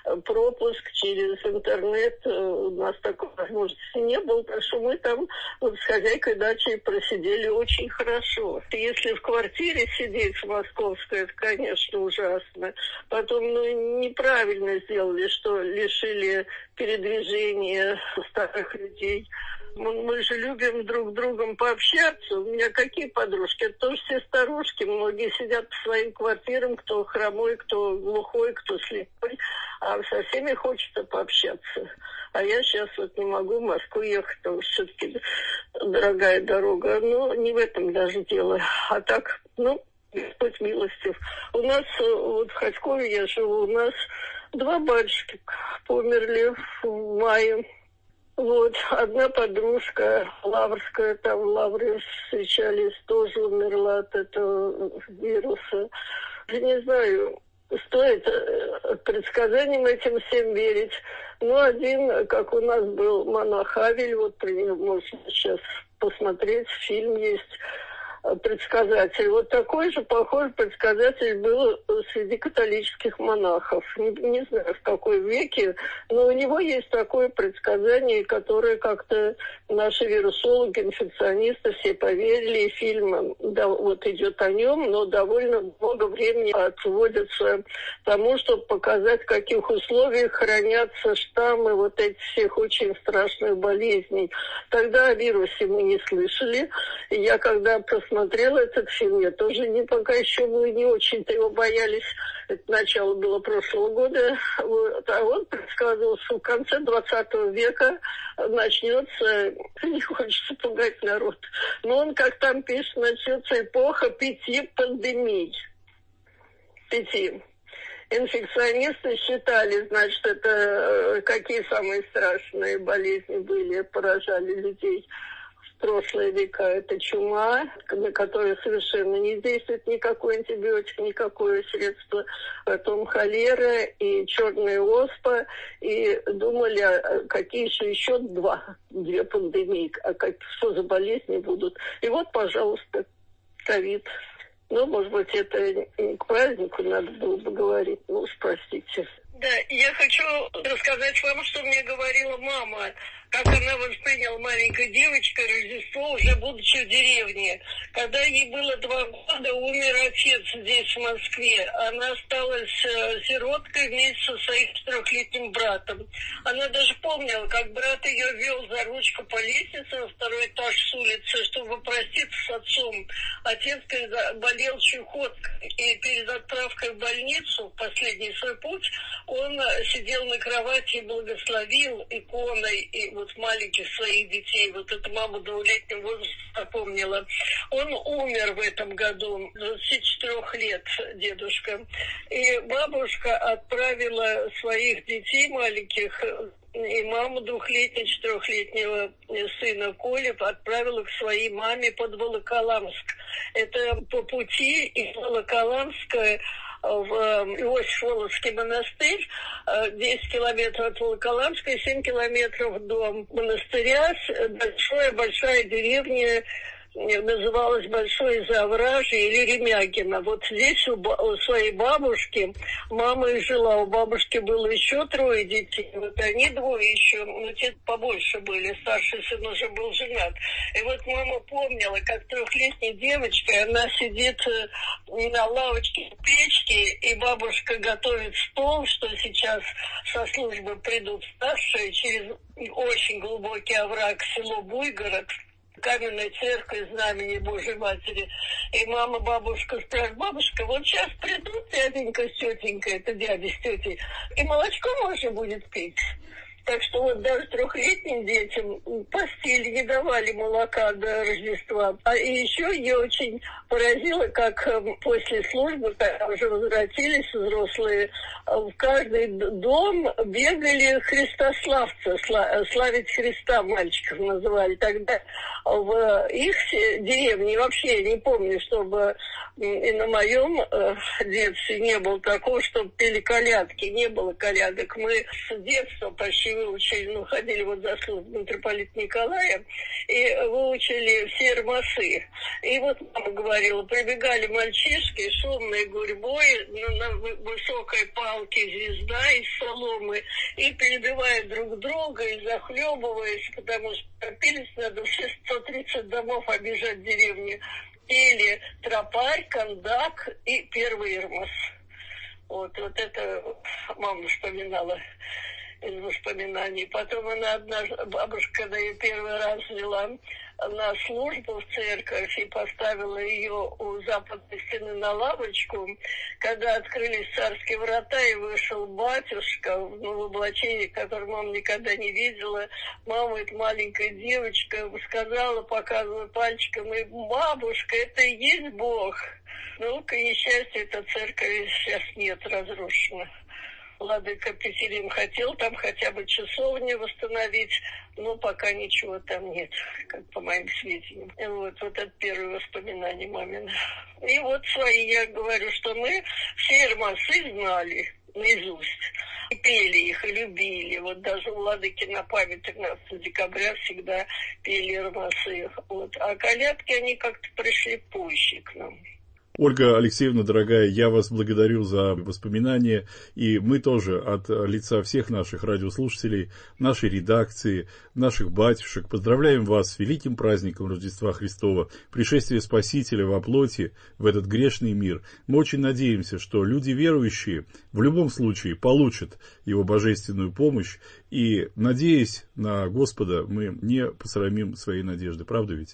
пропуск через интернет. У нас такой возможности не было, так что мы там вот с хозяйкой дачи просидели очень хорошо. Если в квартире сидеть в московской, это, конечно, ужасно. Потом, ну, неправильно сделали, что лишили передвижения старых людей. Мы, мы же любим друг с другом пообщаться. У меня какие подружки? Это тоже все старушки. Многие сидят по своим квартирам, кто хромой, кто глухой, кто слепой. А со всеми хочется пообщаться. А я сейчас вот не могу в Москву ехать, потому что все-таки дорогая дорога. Но не в этом даже дело. А так, ну, Господь милостив. У нас, вот в Ходькове я живу, у нас два батюшки померли в мае. Вот, одна подружка, Лаврская, там в Лавре встречались, тоже умерла от этого вируса. Я не знаю, стоит предсказаниям этим всем верить. Ну, один, как у нас был монах Авель, вот про него можно сейчас посмотреть, фильм есть, предсказатель. Вот такой же похожий предсказатель был среди католических монахов. Не, не знаю, в какой веке, но у него есть такое предсказание, которое как-то наши вирусологи, инфекционисты все поверили. И фильм да, вот идет о нем, но довольно много времени отводится тому, чтобы показать, в каких условиях хранятся штаммы вот этих всех очень страшных болезней. Тогда о вирусе мы не слышали. И я когда посмотрела этот фильм, я тоже не, пока еще мы не очень-то его боялись. Это начало было прошлого года. Вот, а он предсказывал, что в конце двадцатого века начнется, не хочется пугать народ, но он, как там пишет, начнется эпоха пяти пандемий. Пяти. Инфекционисты считали, значит, это какие самые страшные болезни были, поражали людей в прошлые века. Это чума, на которую совершенно не действует никакой антибиотик, никакое средство. Потом холера и черная оспа. И думали, какие еще, еще два, две пандемии, а как, что за болезни будут. И вот, пожалуйста, ковид. Ну, может быть, это не к празднику надо было бы говорить, ну уж простите. Да, я хочу рассказать вам, что мне говорила мама, как она восприняла маленькая девочка Рождество, уже будучи в деревне. Когда ей было два года, умер отец здесь, в Москве. Она осталась сироткой вместе со своим четырехлетним братом. Она даже помнила, как брат ее вел за ручку по лестнице на второй этаж с улицы, чтобы проститься с отцом. Отец, когда болел чехоткой, и перед отправкой в больницу, в последний свой путь, он сидел на кровати и благословил иконой и вот маленьких своих детей. Вот эта мама двухлетнего возраста запомнила. Он умер в этом году, двадцати четырёх лет, дедушка. И бабушка отправила своих детей маленьких, и маму двухлетнего, четырехлетнего сына Коли отправила к своей маме под Волоколамск. Это по пути из Волоколамска в Иосиф-Володский монастырь, десять километров от Волоколамска и семь километров до монастыря, большая-большая деревня называлось Большое Завражье или Ремягино. Вот здесь у, у своей бабушки, мама и жила, у бабушки было еще трое детей, вот они двое еще, ну те побольше были, старший сын уже был женат. И вот мама помнила, как трехлетней девочкой она сидит на лавочке в печке, и бабушка готовит стол, что сейчас со службы придут старшие через очень глубокий овраг, село Буйгород, каменной церковь Знамени Божьей Матери. И мама, бабушка спрашивает: бабушка, вот сейчас придут дяденька с тетенькой, это дядя с тетей, и молочко можно будет пить. Так что вот даже трехлетним детям постели не давали молока до Рождества. А и еще ее очень поразило, как после службы, когда уже возвратились взрослые, в каждый дом бегали христославцы, славить Христа мальчиков называли. Тогда в их деревне, вообще я не помню, чтобы и на моем детстве не было такого, чтобы пели колядки, не было колядок. Мы с детства почти выучили, ну, ходили вот за службу митрополита Николая и выучили все ромасы. И вот мама говорила, прибегали мальчишки шумной гурьбой, на высокой палке звезда из соломы, и перебивая друг друга, и захлебываясь, потому что торопились, надо все сто тридцать домов обижать деревню, пели тропарь, кондак и первый Ирмос. Вот, вот это мама вспоминала из воспоминаний. Потом она однажды, бабушка, когда ее первый раз взяла на службу в церковь и поставила ее у западной стены на лавочку, когда открылись царские врата и вышел батюшка ну, в облачении, которое мама никогда не видела. Мама, эта маленькая девочка, сказала, показывая пальчиком: и бабушка, это и есть Бог. Ну, к несчастью, эта церковь сейчас нет, разрушена. Владыка Петерим хотел там хотя бы часовню восстановить, но пока ничего там нет, как по моим сведениям. Вот, вот это первое воспоминание мамина. И вот свои, я говорю, что мы все романсы знали наизусть. И пели их, и любили. Вот даже у Владыки на память тринадцатого декабря всегда пели романсы. Вот. А колядки, они как-то пришли позже к нам. Ольга Алексеевна, дорогая, я вас благодарю за воспоминания, и мы тоже от лица всех наших радиослушателей, нашей редакции, наших батюшек поздравляем вас с великим праздником Рождества Христова, пришествия Спасителя во плоти в этот грешный мир. Мы очень надеемся, что люди верующие в любом случае получат Его божественную помощь, и, надеясь на Господа, мы не посрамим свои надежды. Правда ведь?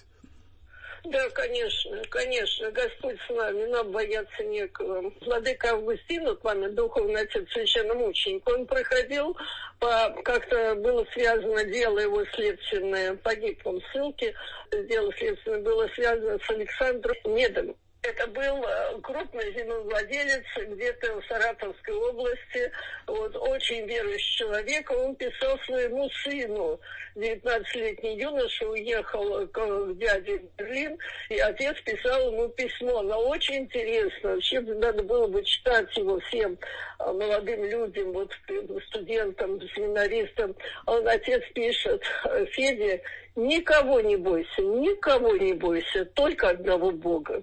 Да, конечно, конечно, Господь с нами, нам бояться некого. Владыка Августин, вот память духовный отец священномученик, он проходил, по, как-то было связано дело его следственное, погиб он в ссылке, дело следственное было связано с Александром Медом. Это был крупный землевладелец где-то в Саратовской области, вот, очень верующий человек. Он писал своему сыну, девятнадцатилетний юноша уехал к дяде в Берлин, и отец писал ему письмо. Но очень интересно, вообще надо было бы читать его всем молодым людям, вот, студентам, семинаристам. Он, отец пишет: Федя, никого не бойся, никого не бойся, только одного Бога.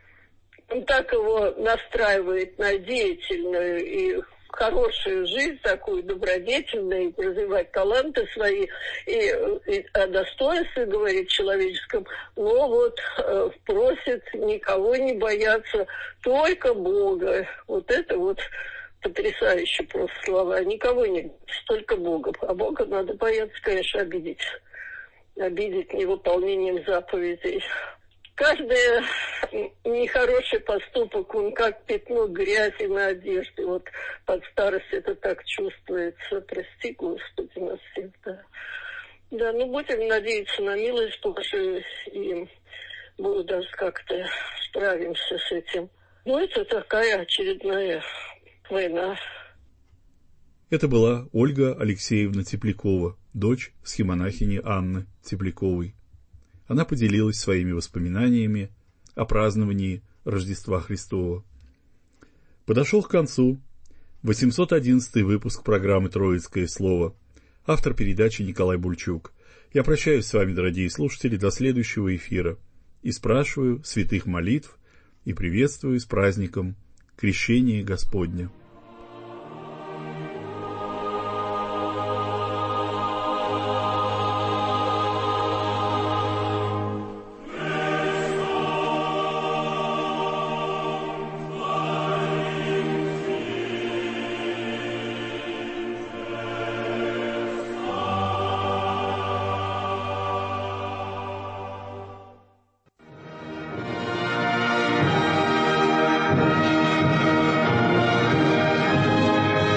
Он так его настраивает на деятельную и хорошую жизнь, такую добродетельную, развивать таланты свои, и, и о достоинстве говорит человеческом, но вот э, просит никого не бояться, только Бога. Вот это вот потрясающие просто слова. Никого не бояться, только Бога. А Бога надо бояться, конечно, обидеть. Обидеть невыполнением заповедей. Каждый нехороший поступок, он как пятно грязи на одежде. Вот под старость это так чувствуется. Прости, Господи, нас всегда. Да, ну будем надеяться на милость Божию, и мы даже как-то справимся с этим. Ну, это такая очередная война. Это была Ольга Алексеевна Теплякова, дочь схимонахини Анны Тепляковой. Она поделилась своими воспоминаниями о праздновании Рождества Христова. Подошел к концу восемьсот одиннадцатый выпуск программы «Троицкое слово». Автор передачи Николай Бульчук. Я прощаюсь с вами, дорогие слушатели, до следующего эфира. и спрашиваю святых молитв и приветствую с праздником Крещения Господня.